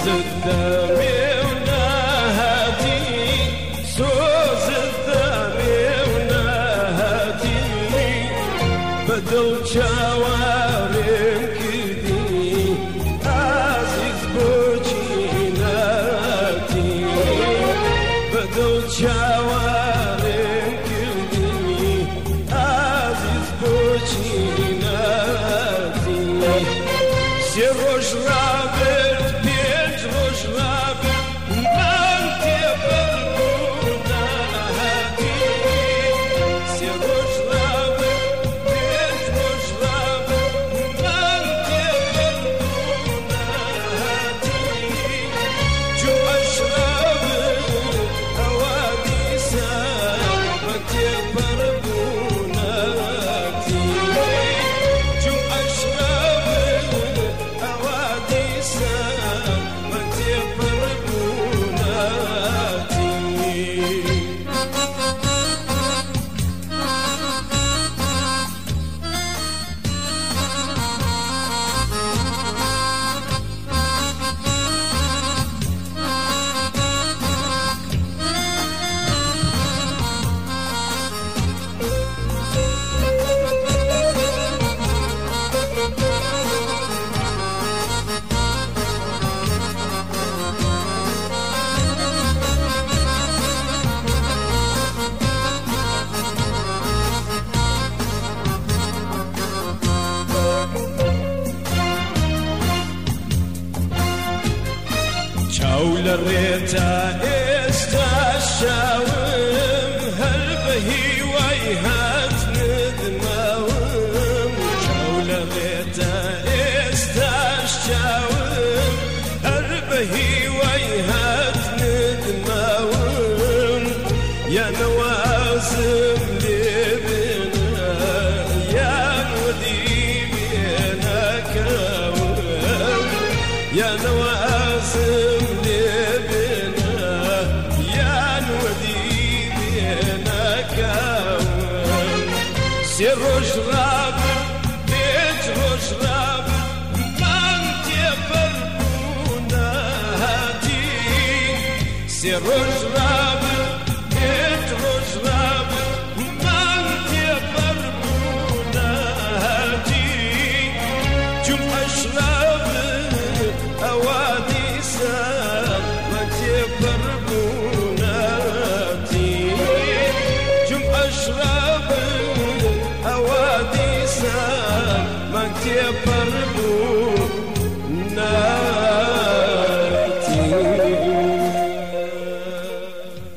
الدمي ونهدي سوز الدمي ونهدي بدل جوارم كدي عزيز بوجيناتي بدل جوارم كدي عزيز بوجيناتي سيروش رابط بيت روش رابط من تبرمونا هاتي سيروش رابط بيت روش رابط من تبرمونا هاتي جو أشرب حواديسا ما تبرمونا هاتي جو أشرب حواديسا ما تبرمونا هاتي شاول الريتا استشاوم هل بهي ويهات ندماوم شاول الريتا استشاوم هل بهي ويهات ندماوم يا نوازم لبنا يا نودي بينا كاوم يا نوازم سيروش رابط بيت روش رابط من تبرمونا هاتي سيروش رابط